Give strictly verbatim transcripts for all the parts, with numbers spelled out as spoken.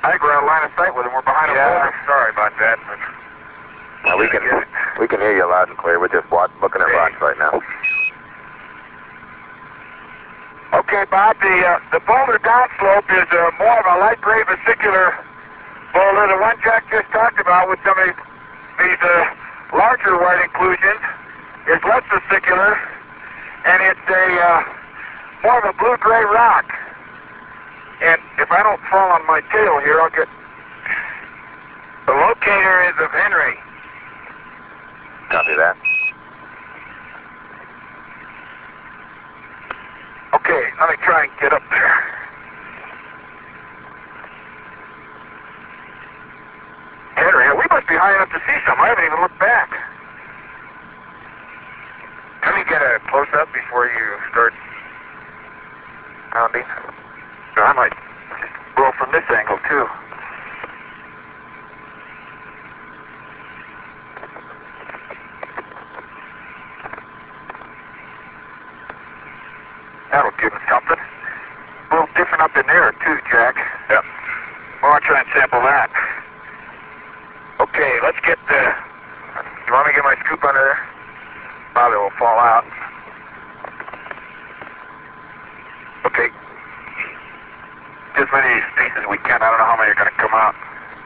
I think we're out of line of sight with him. We're behind a Yeah, boulder. sorry about that. But Now we can we can hear you loud and clear. We're just watch, looking at rocks right now. Okay, Bob, the, uh, the boulder downslope is uh, more of a light gray vesicular boulder. The one Jack just talked about with some of these, these uh, larger white inclusions is less vesicular, and it's a uh, more of a blue-gray rock. And if I don't fall on my tail here, I'll get... the locator is of Henry. Copy that. Okay, let me try and get up there. Henry, we must be high enough to see some. I haven't even looked back. Let me get a close-up before you start pounding. So I might just roll from this angle, too. That'll give us something. A little different up in there, too, Jack. Yep. Well, I'll try and sample that. Okay, let's get the... You want me to get my scoop under there? Probably will fall out. Okay. As many pieces as we can. I don't know how many are going to come out.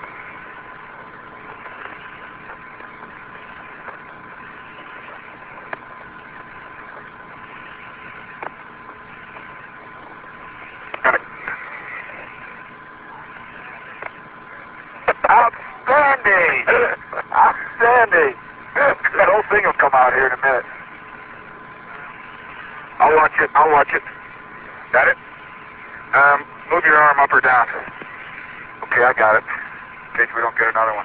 Outstanding! Outstanding! That whole thing will come out here in a minute. I'll watch it. I'll watch it. Got it? Um, move your arm up or down. Okay, I got it. In case we don't get another one.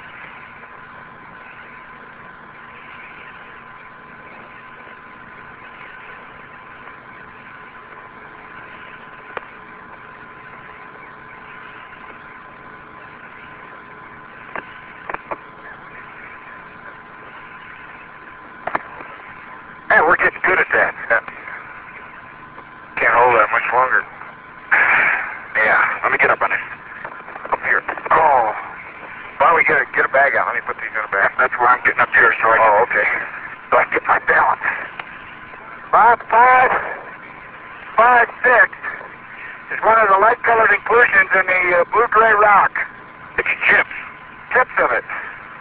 Hey, we're getting good at that. Yeah. Can't hold that much longer. Yeah, let me get up on it. Up here. Oh. Why don't we get a, get a bag out? Let me put these in a bag. That's where I'm getting up here, so I can, Oh, okay. so I can get my balance. Five, five, five, six is one of the light-colored inclusions in the uh, blue-gray rock. It's chips. Tips of it.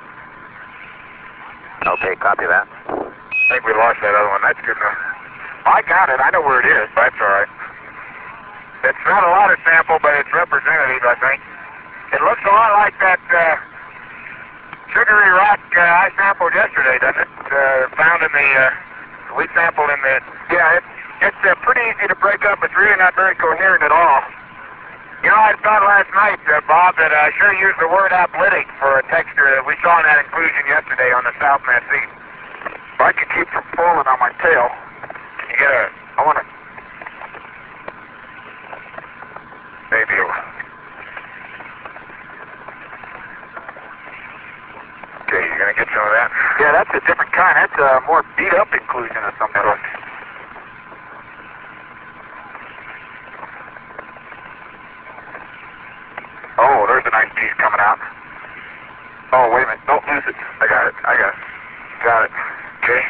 Okay, copy that. I think we lost that other one. That's good enough. I got it. I know where it is. That's all right. It's not a lot of sample, but it's representative, I think. It looks a lot like that uh, sugary rock uh, I sampled yesterday, doesn't it? Uh, found in the, uh, we sampled in the, Yeah, it, it's uh, pretty easy to break up. It's really not very coherent at all. you know, I thought last night, uh, Bob, that I sure used the word apolitic for a texture that we saw in that inclusion yesterday on the South Massif. If I could keep from falling on my tail, Can you get a, I want to... maybe a, okay, you're going to get some of that? Yeah, that's a different kind. That's a more beat-up inclusion of some sort. Oh, there's a nice piece coming out. Oh, wait a minute. Don't lose it. I got it. I got it. Got it. Okay.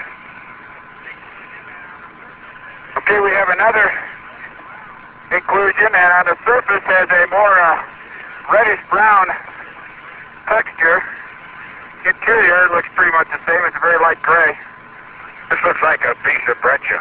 Okay, we have another inclusion, and on the surface has a more uh, reddish-brown texture. Interior looks pretty much the same. It's a very light gray. This looks like a piece of breccia.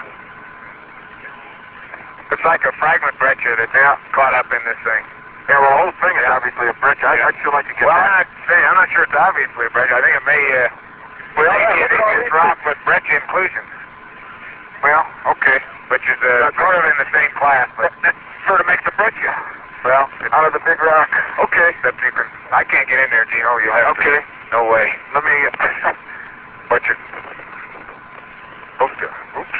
Looks like a fragment breccia that's Yeah. caught up in this thing. Yeah, well, the whole thing is Yeah. obviously a breccia. I, Yeah. I'd sure like to get Well, I'm that. not saying, I'm not sure it's obviously a breccia. I think it may, uh, Well, may yeah, be look at all this these rock with breccia inclusions, Well, okay. which is uh, sort of in the same class, but, That sort of makes a breccia well, it's out of the big rock. Okay. except you can, I can't get in there, Gino. You'll have Okay. to. No way. Let me... But you're supposed to. Oops.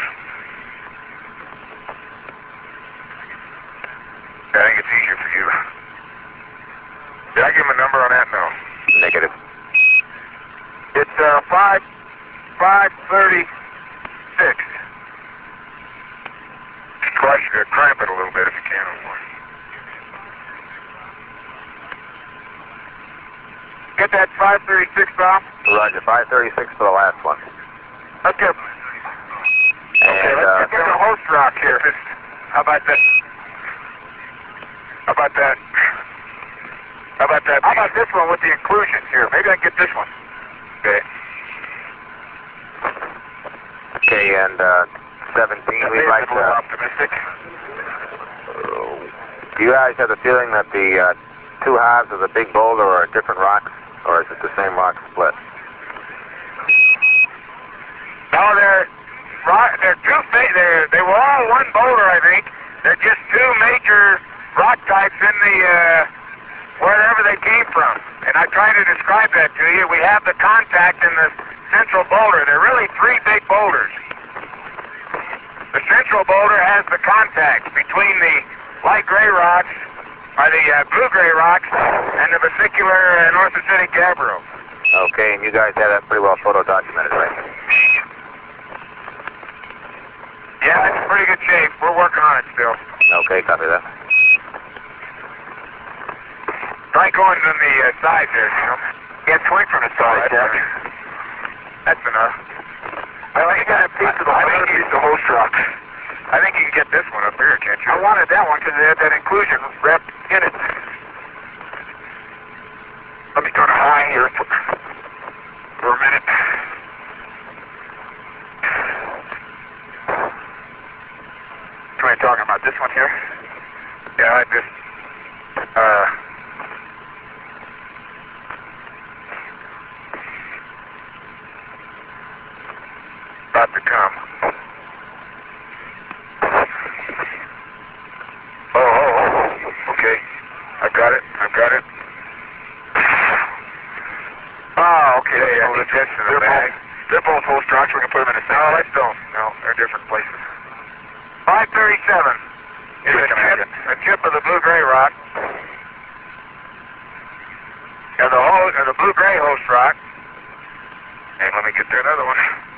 I think it's easier for you. Did I give him a number on that? No. Negative. It's uh, five, five thirty-six. Crush, uh, cramp it a little bit if you can. get that five thirty-six, Bob? Roger, five thirty-six for the last one. Okay. And, okay, let's uh, get the host rock here. How about that? How about that? How about that? How about this one with the inclusions here? Maybe I can get this one. Okay. okay, and uh, seventeen, we'd like a little to... optimistic. Do you guys have the feeling that the uh, two halves of the big boulder are different rocks, or is it the same rock split? No, they're rock. They're two. They're they were all one boulder, I think. They're just two major rock types in the uh, wherever they came from. And I try to describe that to you. We have the contact in the central boulder. They're really three big boulders. The central boulder has the contact between the light gray rocks, or the uh, blue-gray rocks, and the vesicular uh, north-acidic gabbro. Okay, and you guys have that pretty well photo documented, right? Yeah, it's in pretty good shape. We're working on it still. Okay, copy that. Try going on the uh, side there, you know. Yeah, swing from the side, Oh, Jack. That's enough. I think you got a piece of the, I think you, the host rock. I think you can get this one up here, can't you? I wanted that one because it had that inclusion wrapped in it. Let me turn it high here for, for a minute. What are you talking about? This one here? Yeah, I just, uh, about to come. Oh, oh, oh, okay. I've got it, I've got it. Oh, okay. Yeah, I think that's in the bag. They're both host rocks. We can put them in the same. No, let's don't. No, they're different places. five thirty-seven is a chip, a chip of the blue-gray rock. And the, ho and the blue-gray host rock. And let me get there another one.